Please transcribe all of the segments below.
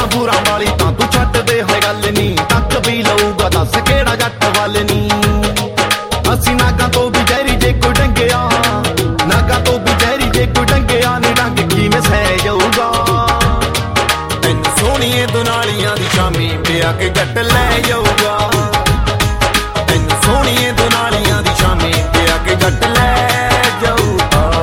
ਮਜਬੂਰਾਂ ਵਾਲੀ ਤਾਂ ਤੂੰ ਛੱਡ ਦੇ ਹੋਏ ਗੱਲ ਨੀ, ਤੱਕ ਵੀ ਲਊਗਾ ਦੱਸ ਕਿਹੜਾ ਜੱਟ ਵੱਲ ਨੀ। ਅਸੀਂ ਨਾਗਾਂ ਤੋਂ ਵੀ ਜ਼ਹਿਰੀ ਜੇ ਕੋਈ ਡੰਗਿਆ, ਨਾਗਾਂ ਤੋਂ ਵੀ ਜ਼ਹਿਰੀ ਜੇ ਕੋਈ ਡੰਗਿਆ ਨੀ, ਡੰਗ ਕਿਵੇਂ ਸਹਿ ਜਾਊਗਾ। ਤੈਨੂੰ ਸੋਹਣੀਏ ਦੁਨਾਲੀਆਂ ਦੀ ਸ਼ਾਮੀ ਪਿਆ ਕੇ ਜੱਟ ਲੈ ਜਾਊਗਾ। ਤੈਨੂੰ ਸੋਹਣੀਏ ਦੁਨਾਲੀਆਂ ਦੀ ਸ਼ਾਮੀ ਪਿਆ ਕੇ ਜੱਟ ਲੈ ਜਾਊਗਾ।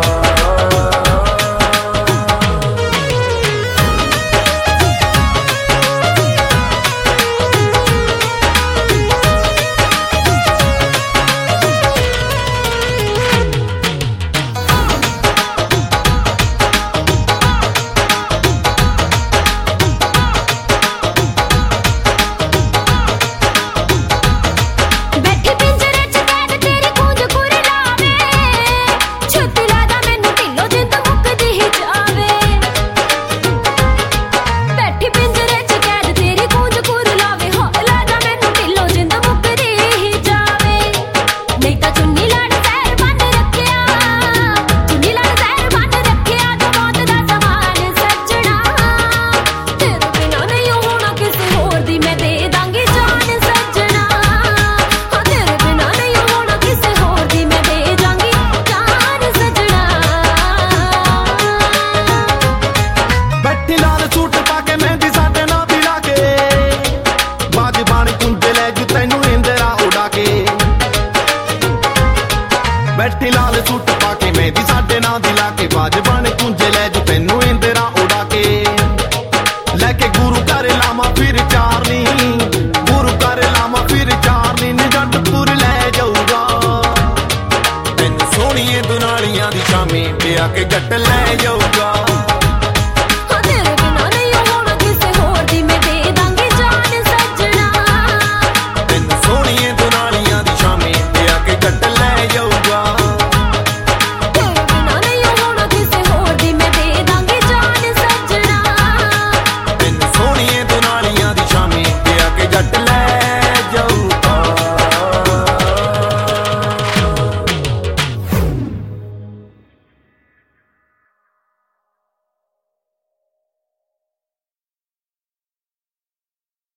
ਬੈਠੀ ਲਾਲ ਸੂਟ ਪਾ ਕੇ ਮਹਿੰਦੀ ਸਾਡੇ ਨਾਂ ਦੀ ਲਾ ਕੇ, ਬਾਜ ਬਣ ਕੁੰਜੇ ਲੈ ਜੂ ਤੈਨੂੰ ਇੰਦਰਾ ਉਡਾ ਕੇ। ਲੈ ਕੇ ਗੁਰੂ ਘਰ ਲਾਵਾਂ ਫਿਰ ਚਾਰਨੀ, ਗੁਰੂ ਘਰ ਲਾਵਾਂ ਫਿਰ ਚਾਰਨੀ, ਨੀ ਜੱਟਪੁਰ ਲੈ ਜਾਊਗਾ। ਤੈਨੂੰ ਸੋਹਣੀਏ ਦੁਨਾਲੀਆਂ ਦੀ ਸ਼ਾਮੀ ਪਿਆ ਕੇ ਜੱਟ ਲੈ ਜਾਊ।